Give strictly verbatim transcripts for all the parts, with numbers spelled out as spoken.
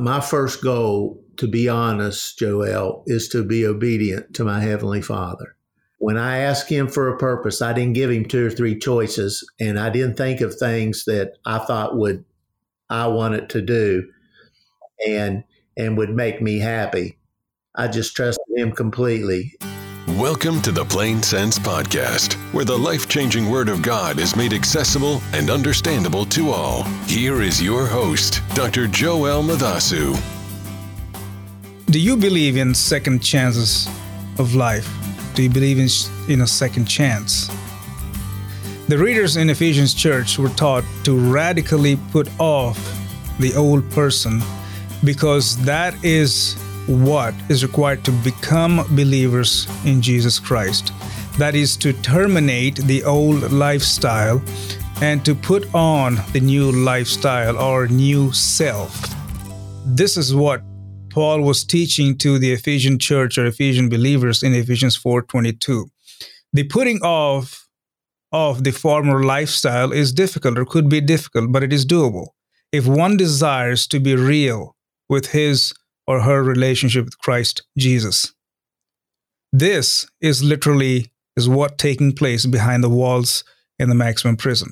my first goal, to be honest, Joel, is to be obedient to my Heavenly Father. When I asked him for a purpose, I didn't give him two or three choices, and I didn't think of things that I thought would I wanted to do and and would make me happy. I just trusted him completely. Welcome to the Plain Sense Podcast, where the life-changing Word of God is made accessible and understandable to all. Here is your host, Doctor Joel Mathasu. Do you believe in second chances of life? Do you believe in, in a second chance? The readers in Ephesians church were taught to radically put off the old person because that is what is required to become believers in Jesus Christ. That is to terminate the old lifestyle and to put on the new lifestyle or new self. This is what Paul was teaching to the Ephesian church or Ephesian believers in Ephesians four twenty-two. The putting off of the former lifestyle is difficult or could be difficult, but it is doable if one desires to be real with his or her relationship with Christ Jesus. This is literally is what taking place behind the walls in the maximum prison.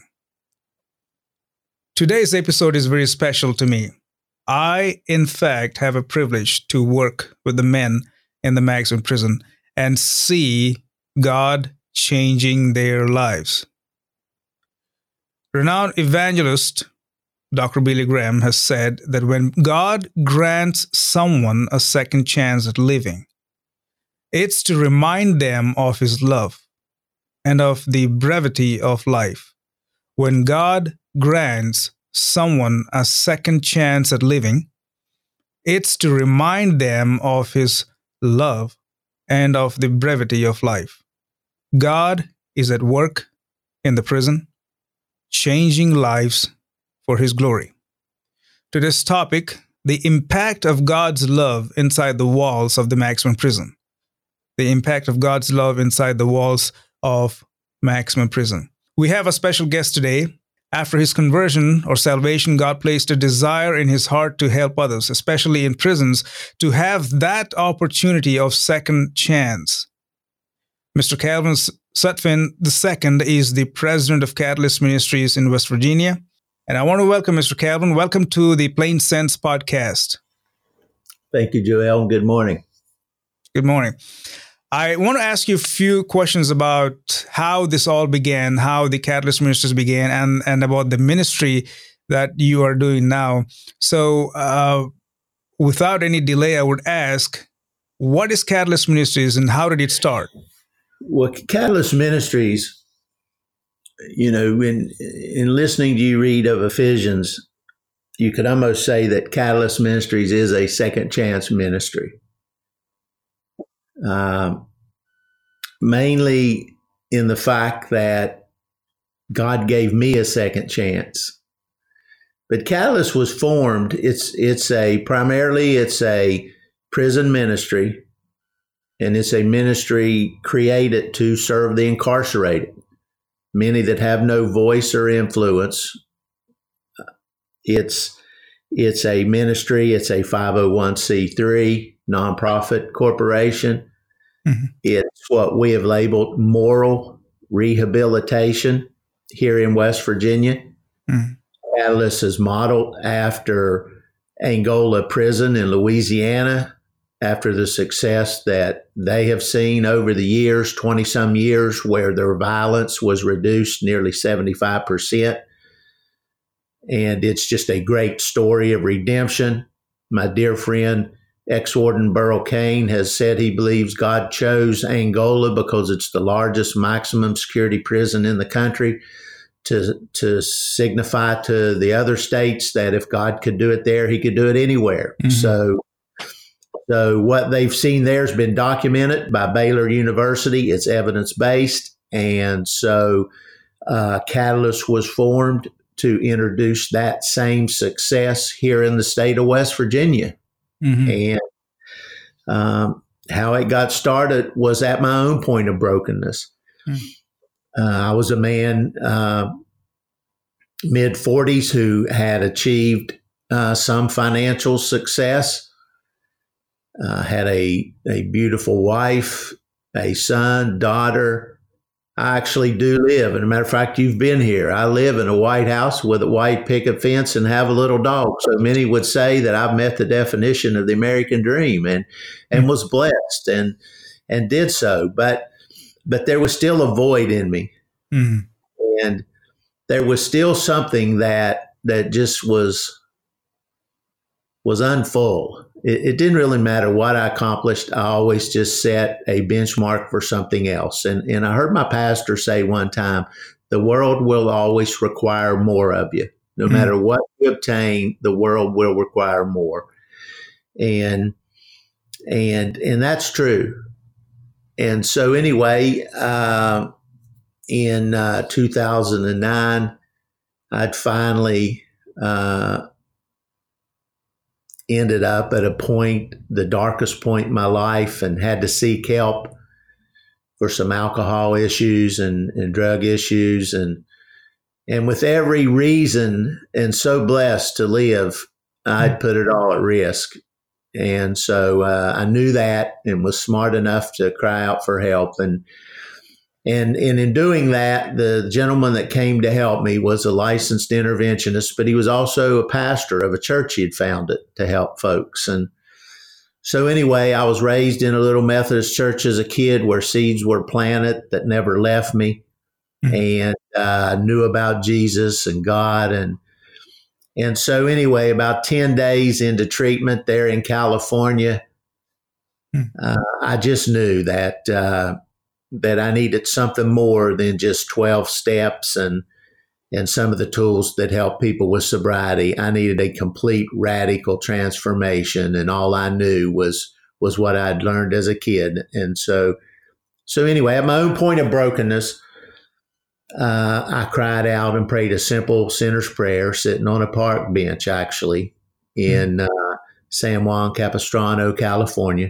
Today's episode is very special to me. I, in fact, have a privilege to work with the men in the maximum prison and see God changing their lives. Renowned evangelist Doctor Billy Graham has said that when God grants someone a second chance at living, it's to remind them of his love and of the brevity of life. When God grants someone a second chance at living, it's to remind them of his love and of the brevity of life. God is at work in the prison, changing lives for his glory. To this topic, the impact of God's love inside the walls of the maximum prison. The impact of God's love inside the walls of maximum prison. We have a special guest today. After his conversion or salvation, God placed a desire in his heart to help others, especially in prisons, to have that opportunity of second chance. Mister Calvin Sutphin the Second is the president of Catalyst Ministries in West Virginia. And I want to welcome Mister Calvin. Welcome to the Plain Sense Podcast. Thank you, Joel. Good morning. Good morning. I want to ask you a few questions about how this all began, how the Catalyst Ministries began, and, and about the ministry that you are doing now. So uh, without any delay, I would ask, what is Catalyst Ministries and how did it start? Well, Catalyst Ministries, you know, in, in listening to you read of Ephesians, you could almost say that Catalyst Ministries is a second chance ministry. Um, mainly in the fact that God gave me a second chance. But Catalyst was formed, it's it's a primarily it's a prison ministry, and it's a ministry created to serve the incarcerated, many that have no voice or influence. It's it's a ministry, it's a five oh one c three nonprofit corporation. Mm-hmm. It's what we have labeled moral rehabilitation here in West Virginia. Mm-hmm. Catalyst is modeled after Angola Prison in Louisiana, after the success that they have seen over the years, twenty-some years, where their violence was reduced nearly seventy-five percent. And it's just a great story of redemption. My dear friend, ex-warden Burl Cain, has said he believes God chose Angola because it's the largest maximum security prison in the country to, to signify to the other states that if God could do it there, he could do it anywhere. Mm-hmm. So So what they've seen there has been documented by Baylor University. It's evidence-based. And so uh, Catalyst was formed to introduce that same success here in the state of West Virginia. Mm-hmm. And um, how it got started was at my own point of brokenness. Mm-hmm. Uh, I was a man, uh, mid forties, who had achieved uh, some financial success. Uh, had a, a beautiful wife, a son, daughter. I actually do live. And a matter of fact, you've been here. I live in a white house with a white picket fence and have a little dog. So many would say that I've met the definition of the American dream and, and was blessed and, and did so. But, but there was still a void in me. Mm-hmm. And there was still something that, that just was, was unfull. It, it didn't really matter what I accomplished. I always just set a benchmark for something else. And, and I heard my pastor say one time, the world will always require more of you. No mm-hmm. matter what you obtain, the world will require more. And, and, and that's true. And so anyway, uh, in uh, two thousand nine, I'd finally uh, ended up at a point, the darkest point in my life, and had to seek help for some alcohol issues and, and drug issues. And, and with every reason and so blessed to live, I'd put it all at risk. And so uh, I knew that and was smart enough to cry out for help. And And, and in doing that, the gentleman that came to help me was a licensed interventionist, but he was also a pastor of a church he had founded to help folks. And so anyway, I was raised in a little Methodist church as a kid where seeds were planted that never left me. Mm-hmm. And I uh, knew about Jesus and God. And, and so anyway, about ten days into treatment there in California, mm-hmm. uh, I just knew that uh, that I needed something more than just twelve steps and and some of the tools that help people with sobriety. I needed a complete radical transformation, and all I knew was was what I'd learned as a kid. And so, so anyway, at my own point of brokenness, uh, I cried out and prayed a simple sinner's prayer, sitting on a park bench, actually, in uh, San Juan Capistrano, California.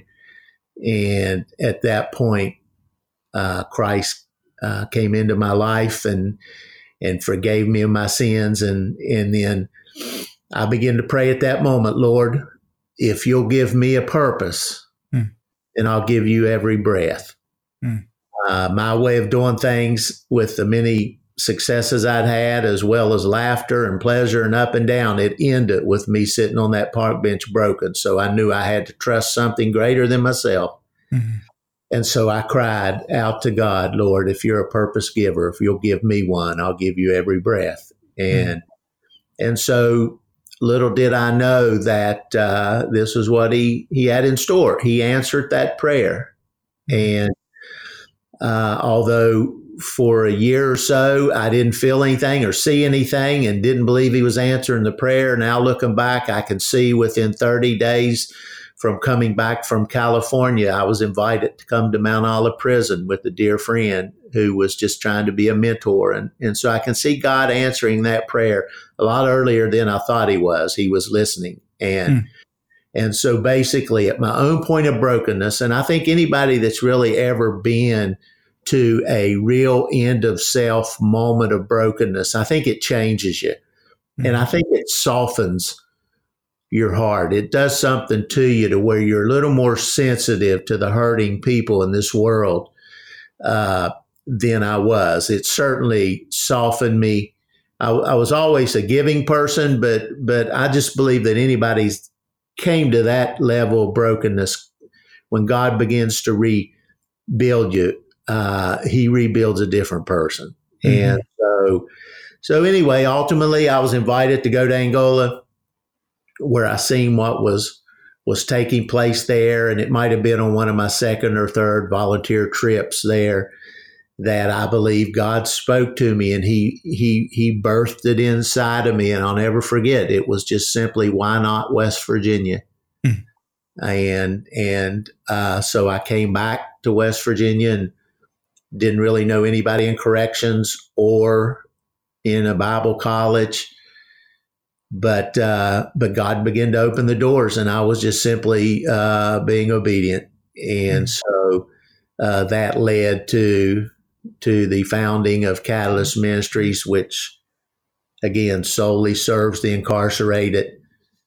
And at that point, Uh, Christ uh, came into my life and and forgave me of my sins. And, and then I began to pray at that moment, Lord, if you'll give me a purpose, mm. then I'll give you every breath. Mm. Uh, my way of doing things, with the many successes I'd had, as well as laughter and pleasure and up and down, it ended with me sitting on that park bench broken. So I knew I had to trust something greater than myself. Mm-hmm. And so I cried out to God, Lord, if you're a purpose giver, if you'll give me one, I'll give you every breath. And mm-hmm. and so little did I know that uh, this was what he, he had in store. He answered that prayer. And uh, although for a year or so, I didn't feel anything or see anything and didn't believe he was answering the prayer, now looking back, I can see within thirty days from coming back from California, I was invited to come to Mount Olive Prison with a dear friend who was just trying to be a mentor. And, and so I can see God answering that prayer a lot earlier than I thought he was. He was listening. And, hmm. and so basically at my own point of brokenness, and I think anybody that's really ever been to a real end of self moment of brokenness, I think it changes you. Hmm. And I think it softens your heart. It does something to you to where you're a little more sensitive to the hurting people in this world uh, than I was. It certainly softened me. I, I was always a giving person, but but I just believe that anybody came to that level of brokenness, when God begins to rebuild you, uh, he rebuilds a different person. Mm-hmm. And so, so anyway, ultimately, I was invited to go to Angola, where I seen what was was taking place there. And it might have been on one of my second or third volunteer trips there that I believe God spoke to me, and he he he birthed it inside of me. And I'll never forget, it was just simply, why not West Virginia? Mm. And and uh, so I came back to West Virginia and didn't really know anybody in corrections or in a Bible college. But uh, but God began to open the doors, and I was just simply uh, being obedient. And so uh, that led to to the founding of Catalyst Ministries, which, again, solely serves the incarcerated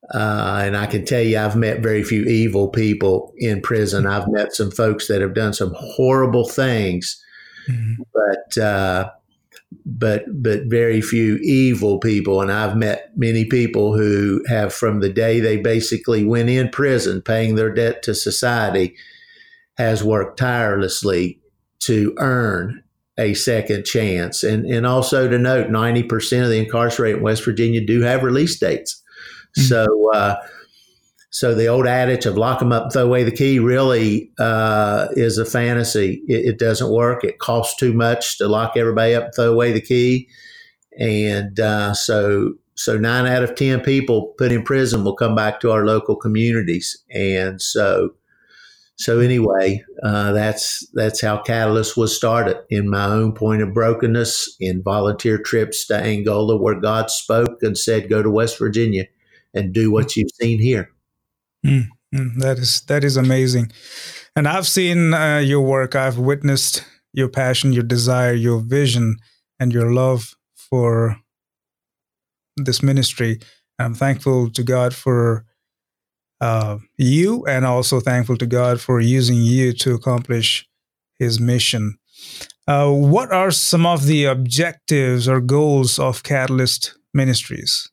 Uh, and I can tell you, I've met very few evil people in prison. I've met some folks that have done some horrible things, mm-hmm. but uh, but but very few evil people. And I've met many people who have, from the day they basically went in prison, paying their debt to society, has worked tirelessly to earn a second chance. And and also to note, ninety percent of the incarcerated in West Virginia do have release dates. Mm-hmm. So, uh, so the old adage of lock them up and throw away the key really uh, is a fantasy. It, it doesn't work. It costs too much to lock everybody up and throw away the key. And uh, so, so nine out of ten people put in prison will come back to our local communities. And so, so anyway, uh, that's that's how Catalyst was started, in my own point of brokenness, in volunteer trips to Angola, where God spoke and said, "Go to West Virginia and do what you've seen here." Mm, mm, that is that is amazing. And I've seen uh, your work. I've witnessed your passion, your desire, your vision, and your love for this ministry. I'm thankful to God for uh, you, and also thankful to God for using you to accomplish His mission. Uh, what are some of the objectives or goals of Catalyst Ministries?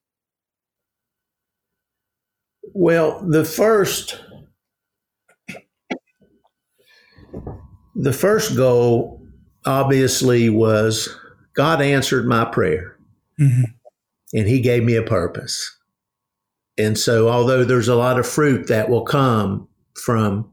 Well, the first, the first goal obviously was God answered my prayer, mm-hmm. and He gave me a purpose. And so, although there's a lot of fruit that will come from,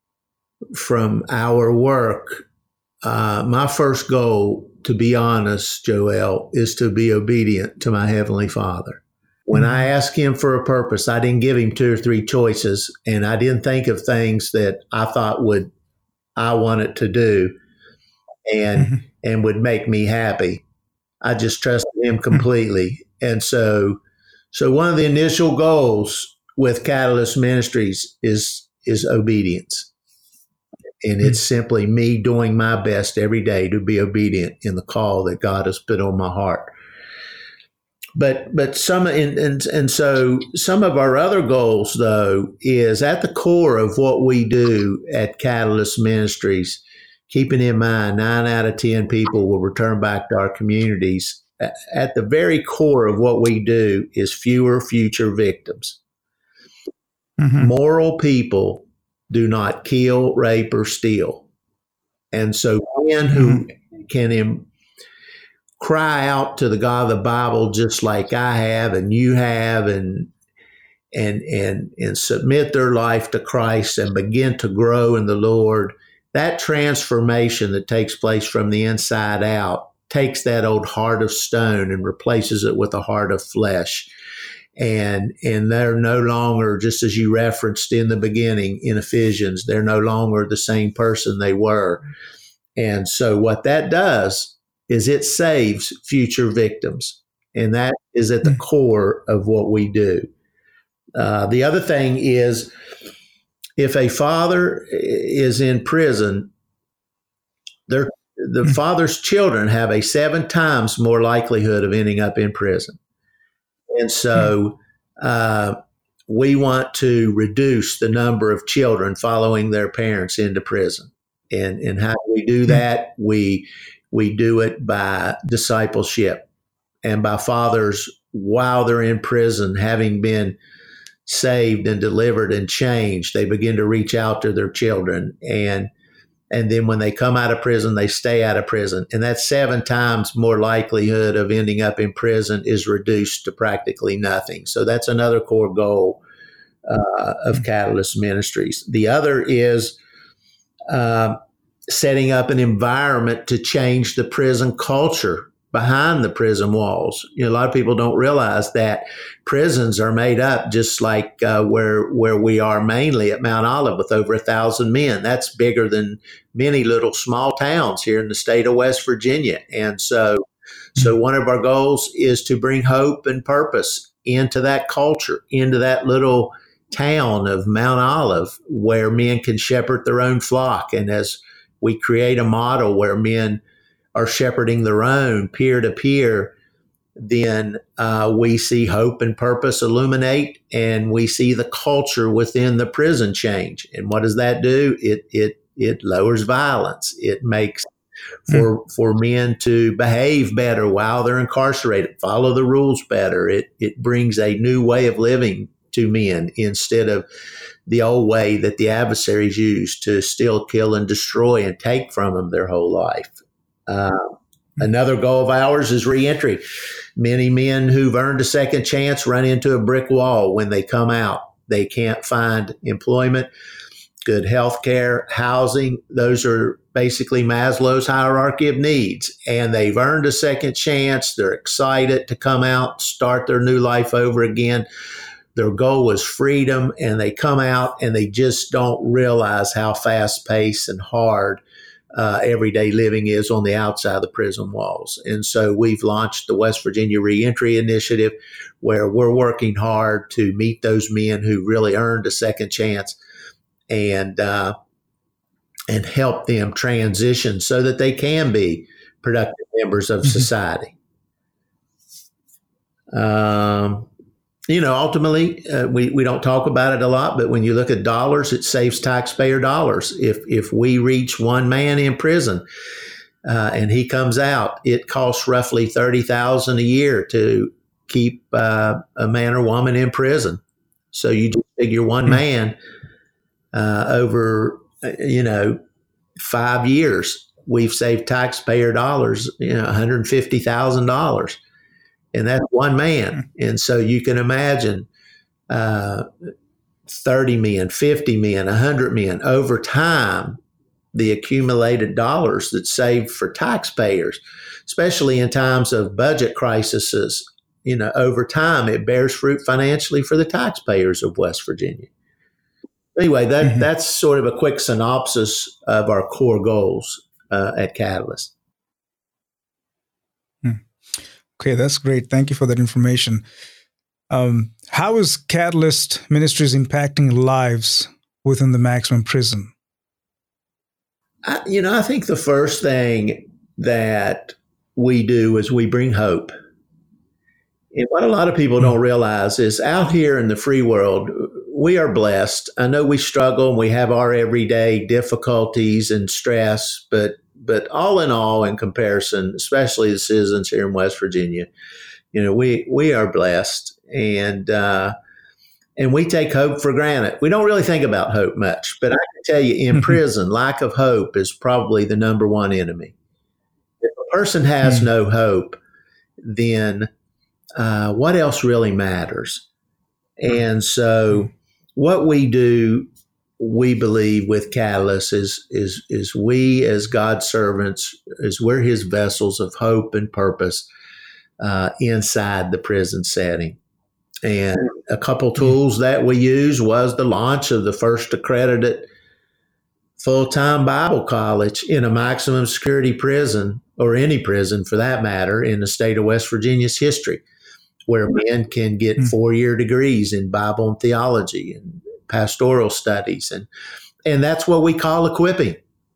from our work, uh, my first goal, to be honest, Joel, is to be obedient to my Heavenly Father. When I asked Him for a purpose, I didn't give Him two or three choices, and I didn't think of things that I thought would I wanted to do and mm-hmm. and would make me happy. I just trusted Him completely. And so so one of the initial goals with Catalyst Ministries is is obedience. And it's simply me doing my best every day to be obedient in the call that God has put on my heart. But but some and, and and so some of our other goals, though, is at the core of what we do at Catalyst Ministries, keeping in mind nine out of ten people will return back to our communities. At the very core of what we do is fewer future victims. Mm-hmm. Moral people do not kill, rape, or steal. And so men who mm-hmm. can Im- cry out to the God of the Bible, just like I have and you have, and and and and submit their life to Christ and begin to grow in the Lord, that transformation that takes place from the inside out takes that old heart of stone and replaces it with a heart of flesh. And and they're no longer, just as you referenced in the beginning in Ephesians, they're no longer the same person they were. And so what that does is it saves future victims. And that is at the core of what we do. Uh, the other thing is, if a father is in prison, the mm-hmm. father's children have a seven times more likelihood of ending up in prison. And so uh, we want to reduce the number of children following their parents into prison. And, and how do we do that? We We do it by discipleship and by fathers, while they're in prison, having been saved and delivered and changed, they begin to reach out to their children. And and then when they come out of prison, they stay out of prison. And that seven times more likelihood of ending up in prison is reduced to practically nothing. So that's another core goal uh, of Catalyst Ministries. The other is uh, setting up an environment to change the prison culture behind the prison walls. You know, a lot of people don't realize that prisons are made up just like uh, where where we are mainly at Mount Olive, with over a thousand men. That's bigger than many little small towns here in the state of West Virginia. And so, so one of our goals is to bring hope and purpose into that culture, into that little town of Mount Olive, where men can shepherd their own flock. And as we create a model where men are shepherding their own peer to peer, then uh, we see hope and purpose illuminate, and we see the culture within the prison change. And what does that do? It it it lowers violence. It makes for mm. for men to behave better while they're incarcerated, follow the rules better. It it brings a new way of living to men instead of the old way that the adversaries use to steal, kill, and destroy and take from them their whole life. Uh, another goal of ours is reentry. Many men who've earned a second chance run into a brick wall when they come out. They can't find employment, good health care, housing. Those are basically Maslow's hierarchy of needs. And they've earned a second chance. They're excited to come out, start their new life over again. Their goal was freedom, and they come out and they just don't realize how fast-paced and hard uh, everyday living is on the outside of the prison walls. And so we've launched the West Virginia Reentry Initiative, where we're working hard to meet those men who really earned a second chance and uh, and help them transition so that they can be productive members of society. Um, you know, ultimately, uh, we, we don't talk about it a lot, but when you look at dollars, it saves taxpayer dollars. If if we reach one man in prison uh, and he comes out, it costs roughly thirty thousand dollars a year to keep uh, a man or woman in prison. So you just figure one mm-hmm. man uh, over, you know, five years, we've saved taxpayer dollars, you know, one hundred fifty thousand dollars. And that's one man. And so you can imagine uh, thirty men, fifty men, one hundred men over time, the accumulated dollars that's saved for taxpayers, especially in times of budget crises. You know, over time, it bears fruit financially for the taxpayers of West Virginia. Anyway, that mm-hmm. that's sort of a quick synopsis of our core goals uh, at Catalyst. Okay, that's great. Thank you for that information. Um, how is Catalyst Ministries impacting lives within the maximum prison? I, you know, I think the first thing that we do is we bring hope. And what a lot of people don't realize is out here in the free world, we are blessed. I know we struggle and we have our everyday difficulties and stress, but but all in all, in comparison, especially the citizens here in West Virginia, you know, we we are blessed, and uh, and we take hope for granted. We don't really think about hope much, but I can tell you, in prison, lack of hope is probably the number one enemy. If a person has mm. no hope, then uh, what else really matters? And so what we do, we believe with Catalyst is, is, is we as God's servants, is we're his vessels of hope and purpose uh, inside the prison setting. And a couple tools that we use was the launch of the first accredited full-time Bible college in a maximum security prison, or any prison for that matter, in the state of West Virginia's history, where men can get mm-hmm. four-year degrees in Bible and theology and pastoral studies. And, and that's what we call equipping.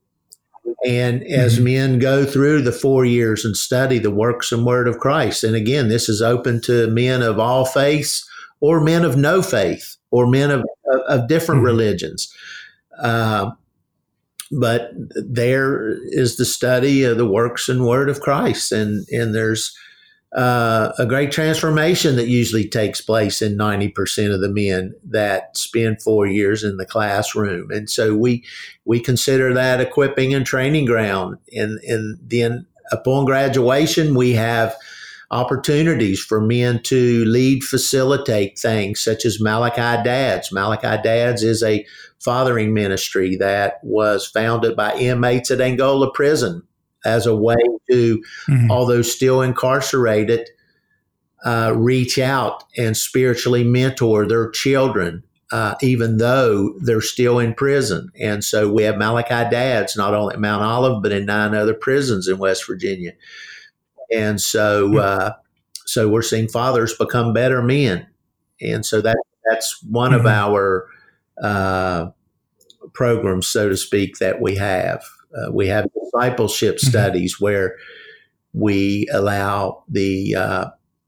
And as mm-hmm. men go through the four years and study the works and word of Christ, and again, this is open to men of all faiths or men of no faith or men of, of, of different mm-hmm. religions. Uh, but there is the study of the works and word of Christ. And, and there's uh, a great transformation that usually takes place in ninety percent of the men that spend four years in the classroom. And so we we consider that equipping and training ground. And, and then upon graduation, we have opportunities for men to lead, facilitate things such as Malachi Dads. Malachi Dads is a fathering ministry that was founded by inmates at Angola Prison as a way to, mm-hmm. although still incarcerated, uh, reach out and spiritually mentor their children, uh, even though they're still in prison. And so we have Malachi Dads, not only at Mount Olive, but in nine other prisons in West Virginia. And so, uh, so we're seeing fathers become better men. And so that that's one mm-hmm. of our uh, programs, so to speak, that we have. Uh, we have discipleship mm-hmm. studies where we allow the uh,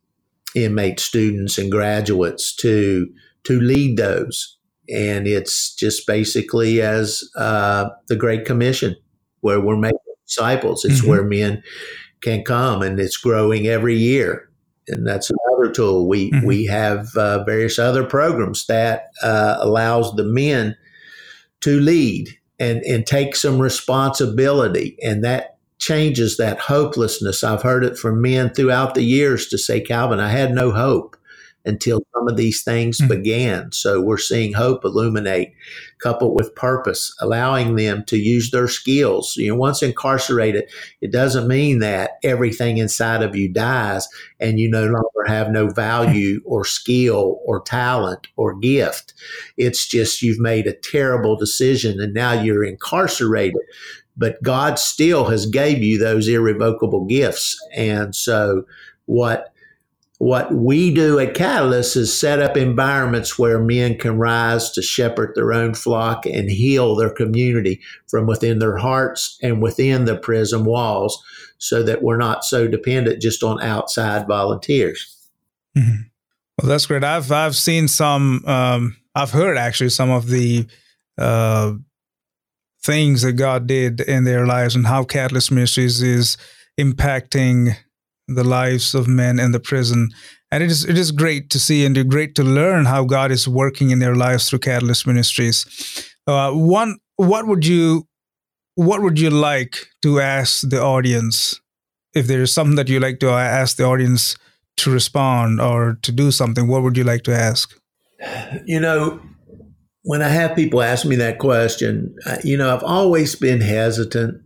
inmate students and graduates to to lead those. And it's just basically as uh, the Great Commission, where we're making disciples. It's mm-hmm. where men can come, and it's growing every year. And that's another tool. We mm-hmm. we have uh, various other programs that uh, allows the men to lead and, and take some responsibility. And that changes that hopelessness. I've heard it from men throughout the years to say, Calvin, I had no hope until some of these things mm-hmm. began. So we're seeing hope illuminate, coupled with purpose, allowing them to use their skills. You know, once incarcerated, it doesn't mean that everything inside of you dies and you no longer have no value or skill or talent or gift. It's just you've made a terrible decision and now you're incarcerated. But God still has gave you those irrevocable gifts. And so what What we do at Catalyst is set up environments where men can rise to shepherd their own flock and heal their community from within their hearts and within the prison walls, so that we're not so dependent just on outside volunteers. Mm-hmm. Well, that's great. I've I've seen some. Um, I've heard actually some of the uh, things that God did in their lives and how Catalyst Ministries is impacting the lives of men in the prison. And it is it is great to see and great to learn how God is working in their lives through Catalyst Ministries. Uh, one, what would you what would you like to ask the audience? If there is something that you like to ask the audience to respond or to do something, what would you like to ask? You know, when I have people ask me that question, you know, I've always been hesitant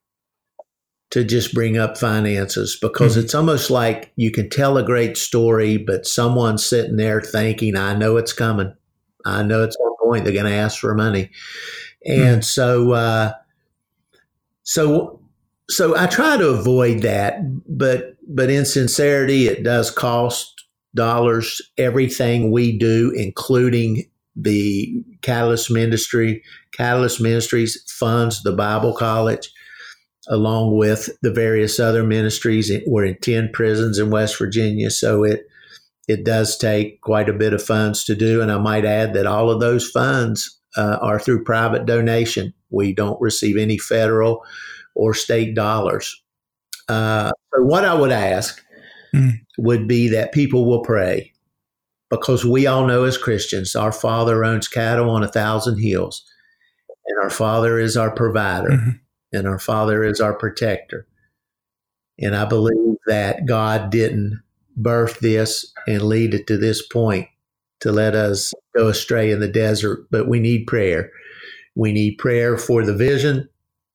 to just bring up finances, because mm-hmm. it's almost like you can tell a great story, but someone's sitting there thinking, I know it's coming. I know it's on point. They're going to ask for money. And mm-hmm. so, uh, so, so I try to avoid that, but, but in sincerity, it does cost dollars. Everything we do, including the Catalyst Ministry, Catalyst Ministries funds the Bible College, along with the various other ministries. We're in ten prisons in West Virginia, so it it does take quite a bit of funds to do. And I might add that all of those funds uh, are through private donation. We don't receive any federal or state dollars. Uh, so what I would ask mm. would be that people will pray, because we all know as Christians, our Father owns cattle on a thousand hills, and our Father is our provider. Mm-hmm. And our Father is our protector. And I believe that God didn't birth this and lead it to this point to let us go astray in the desert, but we need prayer. We need prayer for the vision.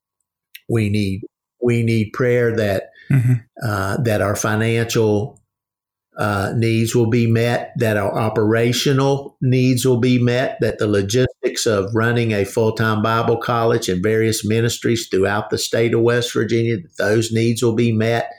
We need we need prayer that mm-hmm. uh, that our financial uh, needs will be met, that our operational needs will be met, that the logistics of running a full-time Bible college and various ministries throughout the state of West Virginia, those needs will be met.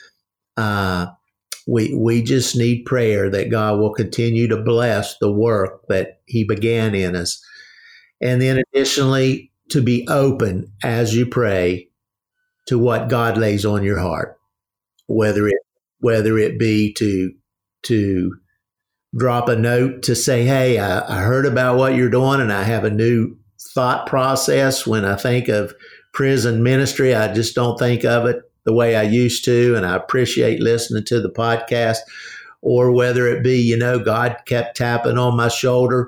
Uh, we we just need prayer that God will continue to bless the work that He began in us. And then additionally, to be open as you pray to what God lays on your heart, whether it whether it be to to drop a note to say, hey, I, I heard about what you're doing and I have a new thought process. When I think of prison ministry, I just don't think of it the way I used to, and I appreciate listening to the podcast. Or whether it be, you know, God kept tapping on my shoulder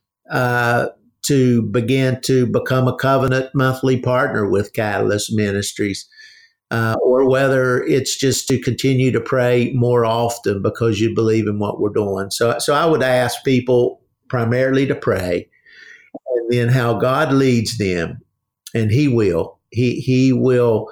uh, to begin to become a covenant monthly partner with Catalyst Ministries. Uh, or whether it's just to continue to pray more often because you believe in what we're doing. So, so I would ask people primarily to pray, and then how God leads them, and He will. He He will.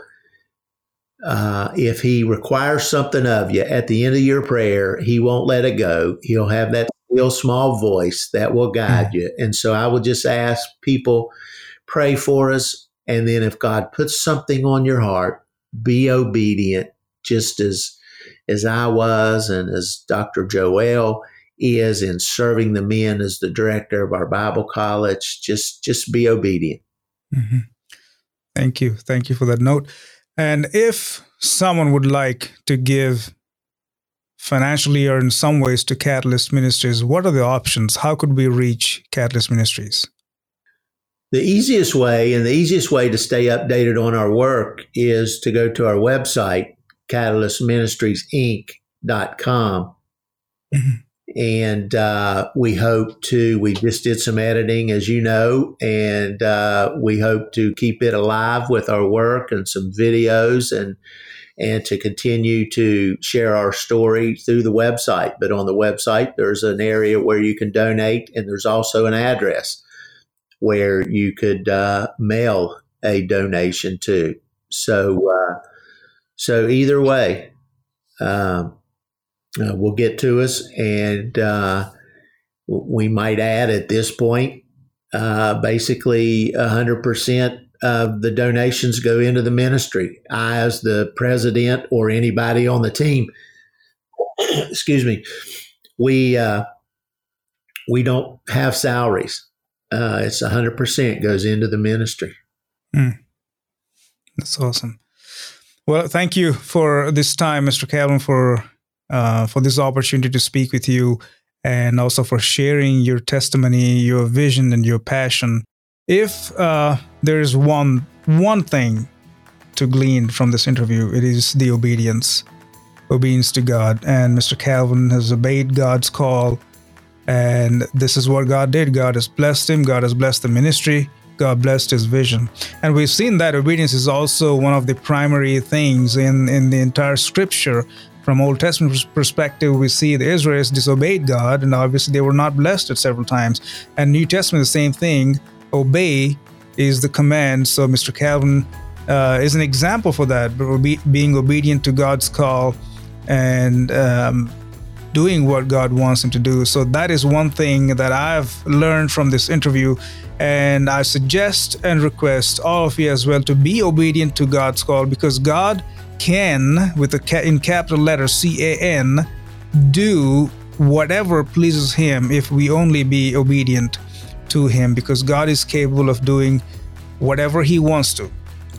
Uh, if He requires something of you at the end of your prayer, He won't let it go. He'll have that still small voice that will guide you. And so I would just ask people, pray for us, and then if God puts something on your heart, be obedient, just as as I was and as Doctor Joel is in serving the men as the director of our Bible college. Just just be obedient. Mm-hmm. Thank you. Thank you for that note. And if someone would like to give financially or in some ways to Catalyst Ministries, what are the options? How could we reach Catalyst Ministries? The easiest way and the easiest way to stay updated on our work is to go to our website, catalyst ministries inc dot com. Mm-hmm. And uh, we hope to, we just did some editing, as you know, and uh, we hope to keep it alive with our work and some videos and and to continue to share our story through the website. But on the website, there's an area where you can donate, and there's also an address where you could uh, mail a donation to. So, uh, so either way, um, uh, will get to us, and uh, we might add at this point, uh, basically one hundred percent of the donations go into the ministry. I, as the president, or anybody on the team, excuse me, we uh, we don't have salaries. Uh, it's one hundred percent goes into the ministry. Mm. That's awesome. Well, thank you for this time, Mister Calvin, for uh, for this opportunity to speak with you, and also for sharing your testimony, your vision, and your passion. If uh, there is one one thing to glean from this interview, it is the obedience, obedience to God. And Mister Calvin has obeyed God's call. And this is what God did. God has blessed him. God has blessed the ministry. God blessed his vision. And we've seen that obedience is also one of the primary things in, in the entire scripture. From Old Testament perspective, we see the Israelites disobeyed God, and obviously they were not blessed at several times. And New Testament, the same thing. Obey is the command. So Mister Calvin uh, is an example for that, being obedient to God's call and um, doing what God wants him to do. So that is one thing that I've learned from this interview. And I suggest and request all of you as well to be obedient to God's call, because God can, with a ca- in capital letters C A N, do whatever pleases him if we only be obedient to him, because God is capable of doing whatever he wants to.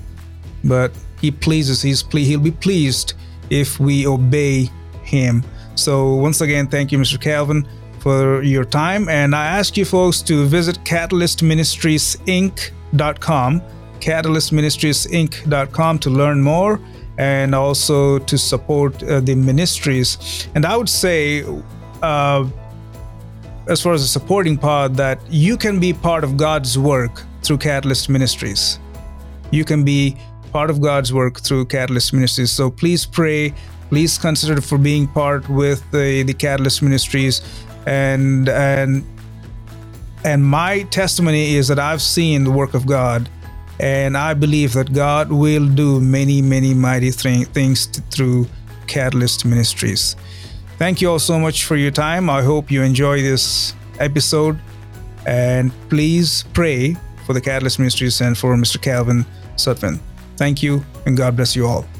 But he pleases, he's ple- he'll be pleased if we obey him. So once again, thank you, Mister Calvin, for your time. And I ask you folks to visit catalyst ministries inc dot com, catalyst ministries inc dot com, to learn more and also to support uh, the ministries. And I would say, uh, as far as the supporting part, that you can be part of God's work through Catalyst Ministries. You can be part of God's work through Catalyst Ministries. So please pray. Please consider for being part with the, the Catalyst Ministries. And, and, and my testimony is that I've seen the work of God, and I believe that God will do many, many mighty th- things to, through Catalyst Ministries. Thank you all so much for your time. I hope you enjoy this episode. And please pray for the Catalyst Ministries and for Mister Calvin Sutphin. Thank you, and God bless you all.